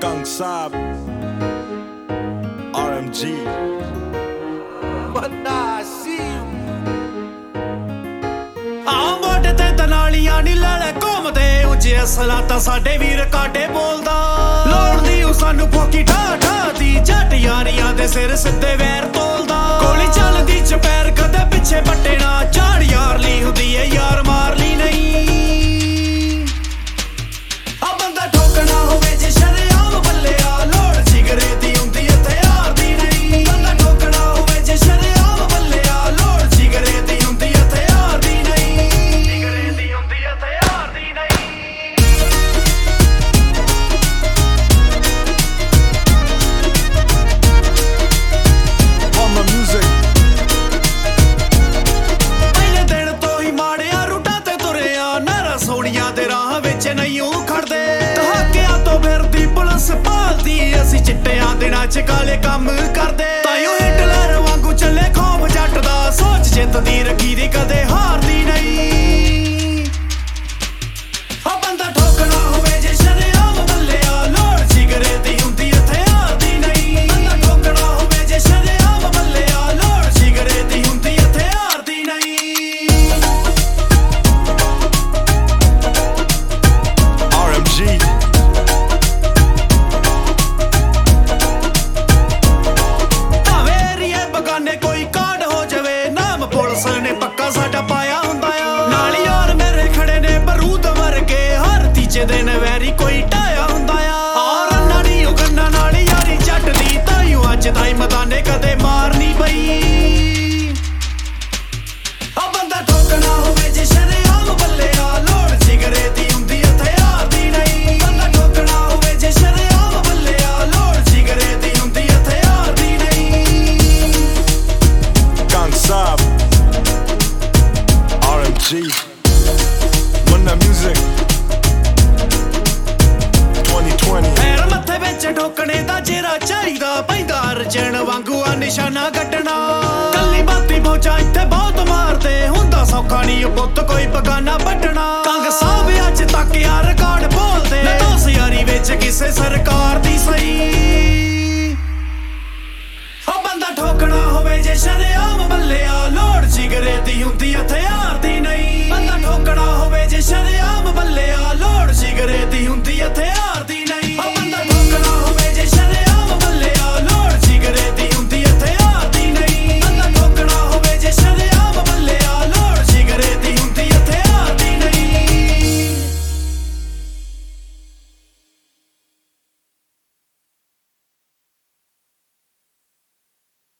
Gang Saab RMG ਮੋਢੇ ਤੇ ਤਨਾਲੀਆਂ ਨੀ ਲੈ ਘੁੰਮਦੇ ਉੱਚੇ ਅਸਲਾ ਤਾਂ ਸਾਡੇ ਵੀਰ ਕਾਟੇ ਬੋਲਦਾ ਲੋੜਦੀ ਉਹ ਸਾਨੂੰ ਫੋਕੀ ਠਾ ਠਾ ਦੀ ਜੱਟ ਯਾਰੀਆਂ ਦੇ ਸਿਰ ਸਿੱਧੇ ਵੈਰ ਤੋਲਦਾ ਗੋਲੀ ਚੱਲਦੀ ਚਪੈਰ ਕਦੇ ਪਿੱਛੇ ਬੱਟੇ ਨਾ ਝਾੜ ਯਾਰ ਲਈ ਹੁੰਦੀ ਏ ਯਾਰ ਮਾਰ ਲਈ ਨਹੀਂ ਆ ਬੰਦਾ ਠੋਕਣਾ ਹੋਵੇ ਜੇ ਸ਼ਰੇਆਮ ਬੱਲਿਆ ਲੋੜ ਜਿਗਰੇ ਦੀ ਹੁੰਦੀ ਇੱਥੇ ਯਾਰ ਦੀ ਨਹੀਂ ਬੰਦਾ ਠੋਕਣਾ ਹੋਵੇ ਜੇ ਸ਼ਰੇਆਮ ਬੱਲਿਆ ਲੋੜ ਜਿਗਰੇ ਦੀ ਹੁੰਦੀ ਇੱਥੇ ਯਾਰ ਦੀ ਨਹੀਂ ਜਿਗਰੇ ਦੀ ਹੁੰਦੀ ਇੱਥੇ ਯਾਰ ਦੀ ਨਹੀਂ On my music ਪਹਿਲੇ ਦਿਨ ਤੋਂ ਹੀ ਮਾੜਿਆ ਰੂਟਾਂ ਤੇ ਤੁਰਿਆ ਨਾਰਾ ਸੋਹਣੀਆਂ ਦੇ ਰਾਹ ਵਿੱਚ ਨਹੀਂ ਉਹ ਖੜਦੇ ਦਹਾਕਿਆਂ ਤੋਂ ਫਿਰਦੀ ਪੁਲਿਸ ਭਾਲਦੀ ਅਸੀਂ ਚਿੱਟਿਆਂ ਦਿਨਾਂ 'ਚ ਕਾਲੇ ਕੰਮ ਕਰਦੇ ਤਾਈਓ ਹਿਟਲਰ ਵਾਂਗੂ ਚੱਲੇ ਖੌਫ ਜੱਟ ਦਾ ਸੋਚ ਜਿੱਤਦੀ ਰੱਖੀ ਦੀ ਕਦੇ ਹਾਰਦੀ ਨਹੀਂ ਆ ਬੰਦਾ ਠੋਕਣਾ ਹੋਵੇ ਜੇ ਸ਼ਰੇਆਮ ਬੱਲਿਆ ਲੋੜ ਜਿਗਰੇ ਦੀ ਹੁੰਦੀ ਇੱਥੇ ਹਾਰਦੀ ਨਹੀਂ ਬੰਦਾ ਠੋਕਣਾ ਹੋਵੇ ਜੇ ਸ਼ਰੇਆਮ ਬੱਲਿਆ ਲੋੜ ਜਿਗਰੇ ਦੀ ਹੁੰਦੀ ਇੱਥੇ ਹਾਰਦੀ ਨਹੀਂ RMG ਭਾਵੇਂ ਬਗਾਨੇ ਕੋਈ ਕਾਂਡ ਹੋ ਜਾਵੇ ਨਾਮ ਪੁਲਿਸ ਨੇ ਪੱਕਾ ਸਾਡਾ ਪਾਇਆ ਹੁੰਦਾ ਆ ਨਾਲ ਯਾਰ ਮੇਰੇ ਖੜੇ ਨੇ ਬਰੂਦ ਵਰਗੇ ਹਰ ਤੀਜੇ ਦਿਨ ਵੈਰੀ ਕੋਈ ਢਾਇਆ ਹੁੰਦਾ ਆ ਔਰ ਨਾੜੀ ਉਹ ਗੰਨਾ ਨਾਲ ਯਾਰੀ ਜੱਟ ਦੀ ਤਾਈਓ ਅੱਜ ਤਾਈ ਮਦਾਨੇ ਕਦੇ ਮਾਰ ਨਹੀਂ ਪਈ ਆ ਬੰਦਾ ਠੋਕਣਾ ਹੋਵੇ ਜੇ ਸ਼ਰੇਆਮ ਬੱਲਿਆ ਲੋੜ ਜਿਗਰੇ ਦੀ ਹੁੰਦੀ ਇੱਥੇ ਯਾਰ ਦੀ ਨਹੀਂ ਬੰਦਾ ਠੋਕਣਾ ਹੋਵੇ ਜੇ ਸ਼ਰੇਆਮ ਬੱਲਿਆ ਲੋੜ ਜਿਗਰੇ ਦੀ ਹੁੰਦੀ ਇੱਥੇ ਯਾਰ ਦੀ ਨਹੀਂ Gang Saab RMG When that music 2020 ਪੈਰ ਮੱਥੇ ਵਿੱਚ ਠੋਕਣੇ ਦਾ ਜਿਹੜਾ ਚਾਹੀਦਾ ਪੈਂਦਾ ਅਰਜਨ ਵਾਂਗੂ ਆ ਨਿਸ਼ਾਨਾ ਕੱਢਣਾ ਕੱਲੀ ਬਾਤੀ ਪਹੁੰਚਾ ਇੱਥੇ ਬਹੁਤ ਮਾਰਦੇ ਹੁੰਦਾ ਸੌਖਾ ਨਹੀਂ ਉਹ ਪੁੱਤ ਕੋਈ ਬਗਾਨਾ ਵੱਢਣਾ ਕੰਗ ਸਾਹਿਬ ਅੱਜ ਤੱਕ ਯਾਰ ਰਿਕਾਰਡ ਬੋਲਦੇ ਦੋਸ ਯਾਰੀ ਵਿੱਚ ਕਿਸੇ